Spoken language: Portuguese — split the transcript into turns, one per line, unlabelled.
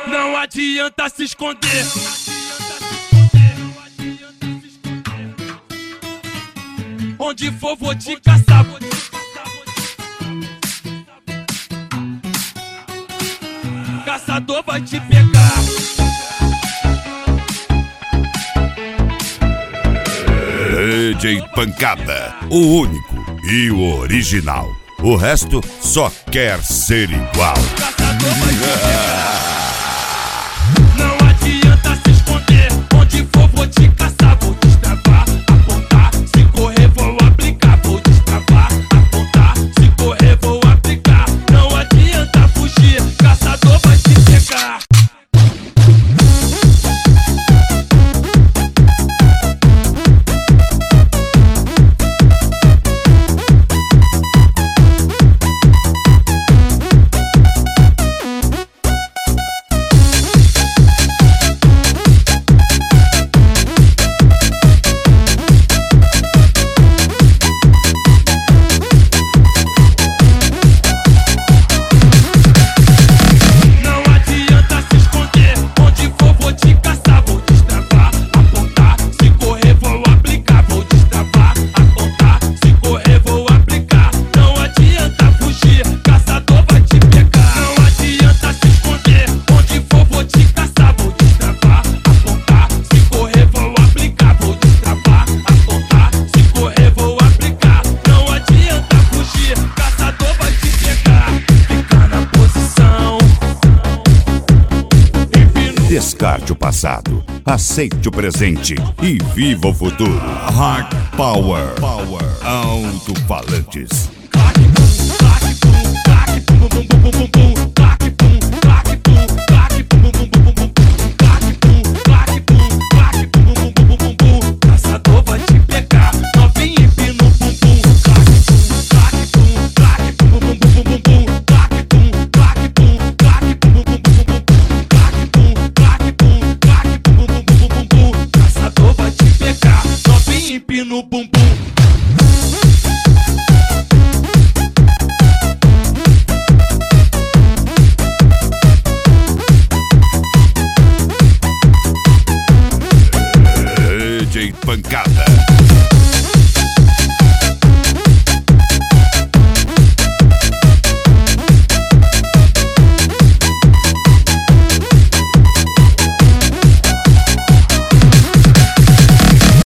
Não adianta se esconder. Onde for vou te caçar. Caçador vai te pegar.
DJ Pancada, o único e o original. O resto só quer ser igual.
Caçador vai te pegar. Não adianta se esconder. Onde for vou te caçar. Vou destravar, apontar. Se correr vou aplicar. Vou destravar, apontar. Se correr vou aplicar. Não adianta fugir. Caçador vai te pegar.
Descarte o passado, aceite o presente e viva o futuro. Hard Power, Alto-Falantes.
Clac, bum, bum, bum, bum, bum, bum, bum.